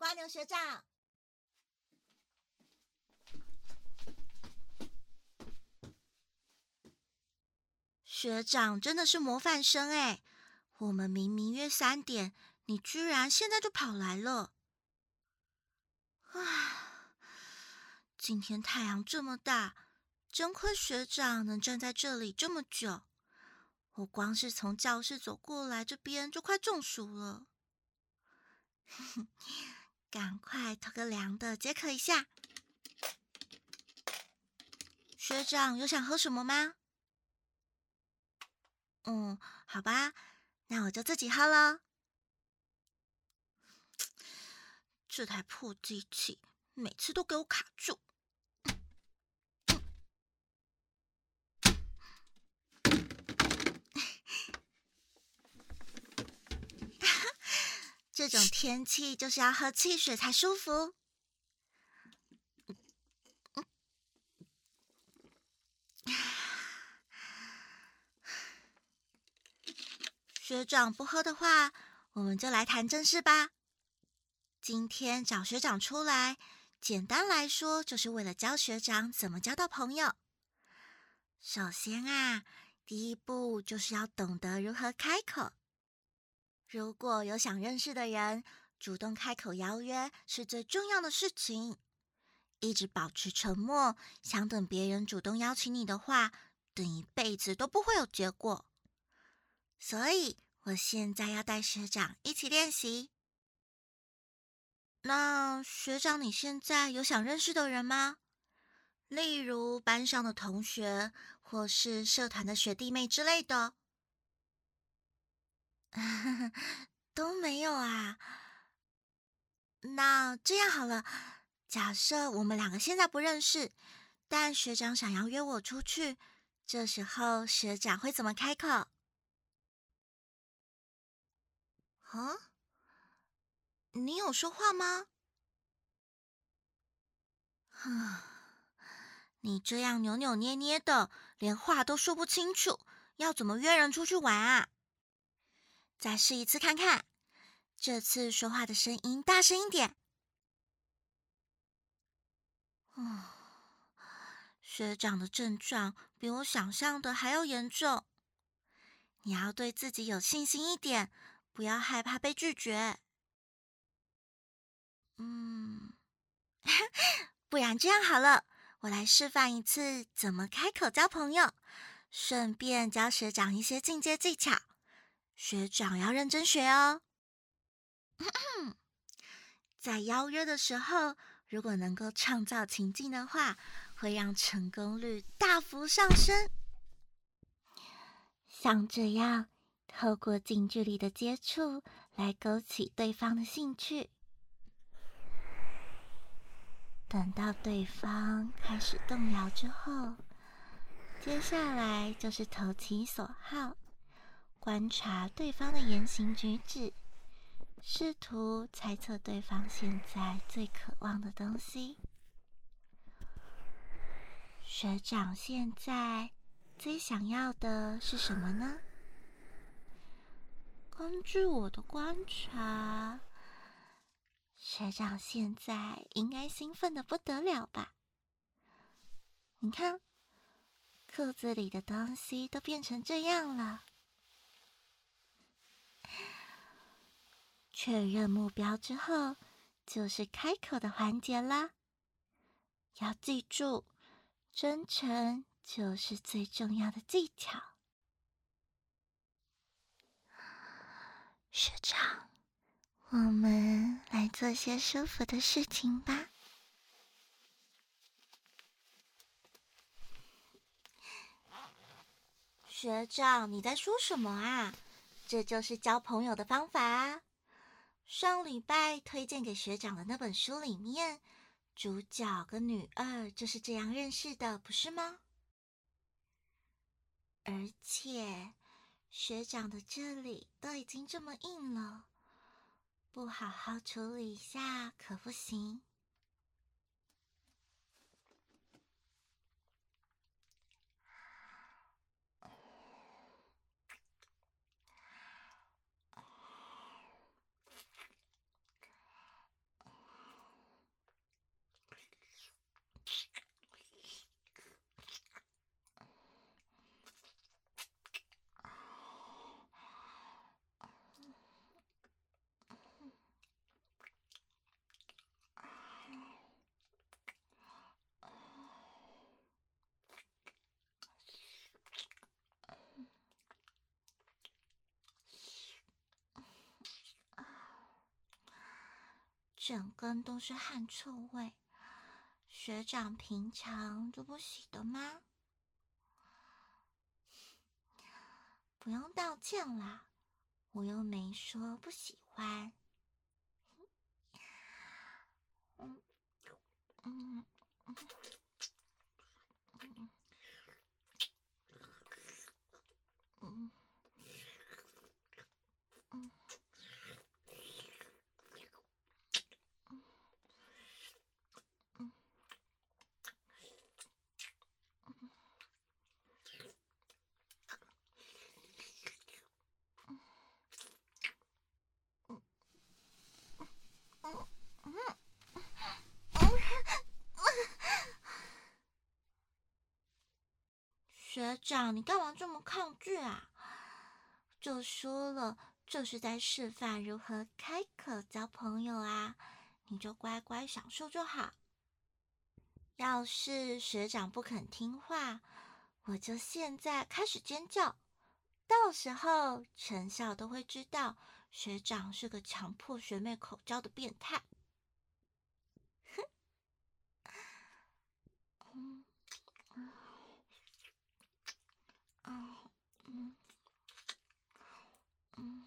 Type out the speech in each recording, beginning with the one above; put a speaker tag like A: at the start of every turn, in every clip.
A: 蜗牛学长。学长真的是模范生哎！我们明明约3点，你居然现在就跑来了。唉，今天太阳这么大，真亏学长能站在这里这么久。我光是从教室走过来这边就快中暑了。赶快偷个凉的解渴一下。学长有想喝什么吗？好吧，那我就自己喝了。这台破机器每次都给我卡住。这种天气就是要喝汽水才舒服。学长不喝的话，我们就来谈正事吧。今天找学长出来，简单来说就是为了教学长怎么交到朋友。首先啊，第一步就是要懂得如何开口。如果有想认识的人，主动开口邀约是最重要的事情。一直保持沉默，想等别人主动邀请你的话，等一辈子都不会有结果。所以我现在要带学长一起练习。那学长，你现在有想认识的人吗？例如班上的同学，或是社团的学弟妹之类的。都没有啊。那这样好了，假设我们2个现在不认识，但学长想要约我出去，这时候学长会怎么开口？啊？你有说话吗？你这样扭扭捏捏的，连话都说不清楚，要怎么约人出去玩啊？再试一次看看，这次说话的声音大声一点。学长的症状比我想象的还要严重，你要对自己有信心一点，不要害怕被拒绝。不然这样好了，我来示范一次怎么开口交朋友，顺便教学长一些进阶技巧。学长要认真学哦。在邀约的时候，如果能够创造情境的话，会让成功率大幅上升。像这样，透过近距离的接触来勾起对方的兴趣。等到对方开始动摇之后，接下来就是投其所好，观察对方的言行举止，试图猜测对方现在最渴望的东西。学长现在最想要的是什么呢？根据我的观察，学长现在应该兴奋得不得了吧？你看，裤子里的东西都变成这样了。确认目标之后，就是开口的环节啦。要记住，真诚就是最重要的技巧。学长，我们来做些舒服的事情吧。学长，你在说什么啊？这就是交朋友的方法啊。上礼拜推荐给学长的那本书里面，主角跟女二就是这样认识的，不是吗？而且学长的这里都已经这么硬了，不好好处理一下可不行。 整根都是汗臭味。学长平常都不洗的吗？不用道歉啦，我又没说不喜欢。嗯嗯嗯嗯嗯学长，你干嘛这么抗拒啊？就说了，这是在示范如何开口交朋友啊，你就乖乖享受就好。要是学长不肯听话，我就现在开始尖叫，到时候全校都会知道学长是个强迫学妹口交的变态。嗯嗯嗯嗯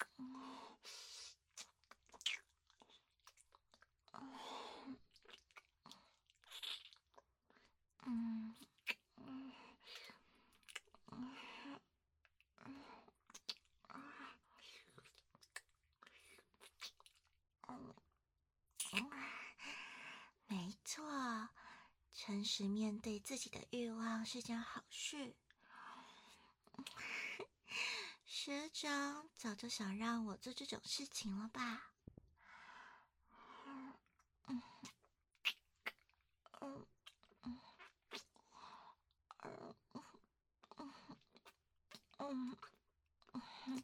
A: 嗯嗯没错，诚实面对自己的欲望是件好事。学长早就想让我做这种事情了吧？嗯嗯嗯嗯嗯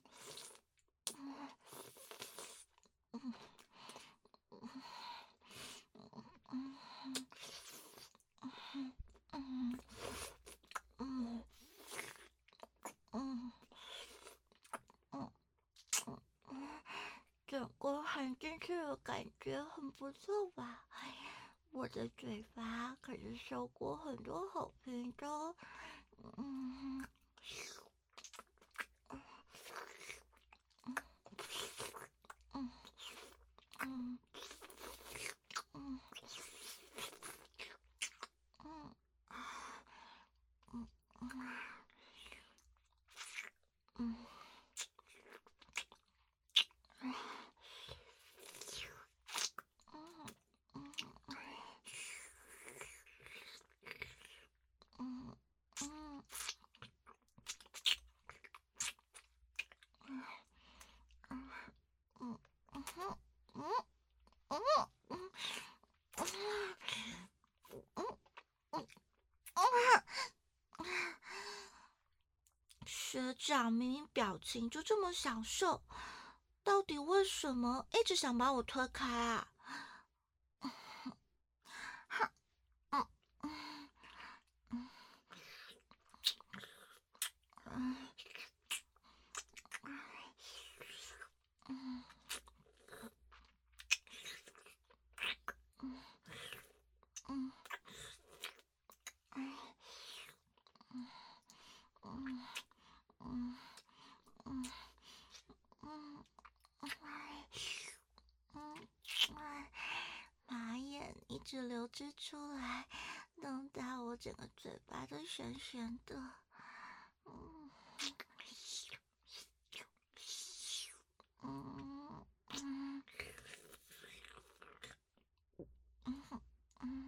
A: 嗯嗯嗯嗯整个含进去的感觉很不错吧？我的嘴巴可是受过很多好评的。嗯嗯嗯嗯嗯嗯嗯嗯嗯嗯学长明明表情就这么享受，到底为什么一直想把我推开啊？马眼一直流汁出来，弄到我整个嘴巴都咸咸的。嗯嗯嗯嗯嗯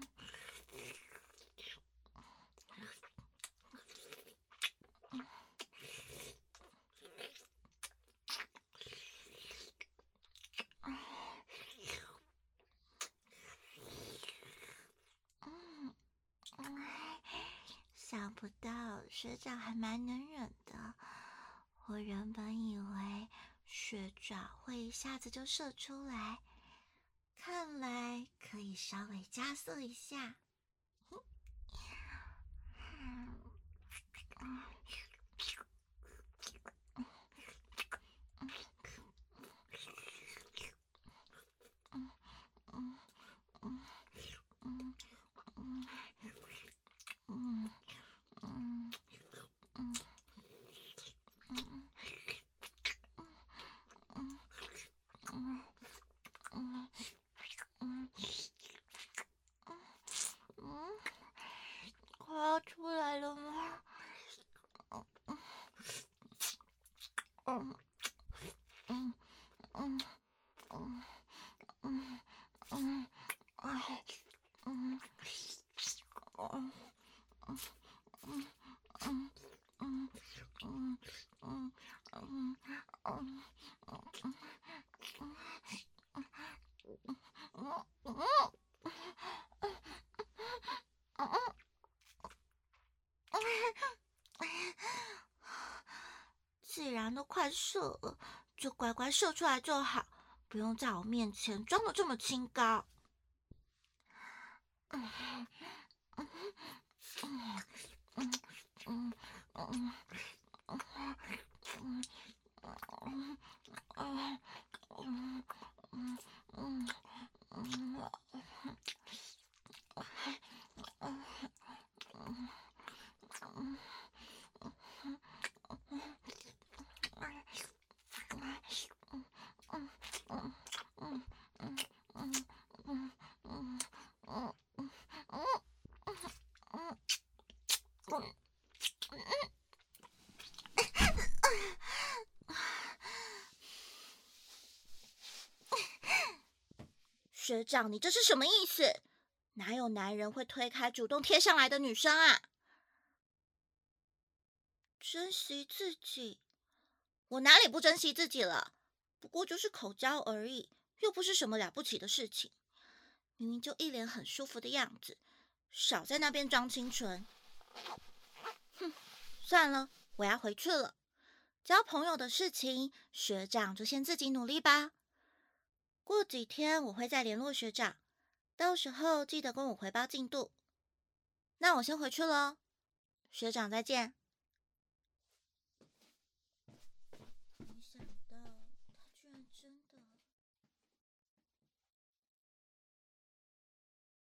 A: 嗯想不到学长还蛮能忍的。我原本以为学长会一下子就射出来，看来可以稍微加速一下。 嗯嗯既然都快射了，就乖乖射出来就好，不用在我面前装的这么清高。学长，你这是什么意思？哪有男人会推开主动贴上来的女生啊？珍惜自己？我哪里不珍惜自己了？不过就是口交而已，又不是什么了不起的事情。明明就一脸很舒服的样子，少在那边装清纯。哼，算了，我要回去了。交朋友的事情，学长就先自己努力吧。过几天我会再联络学长，到时候记得跟我回报进度。那我先回去喽，学长再见。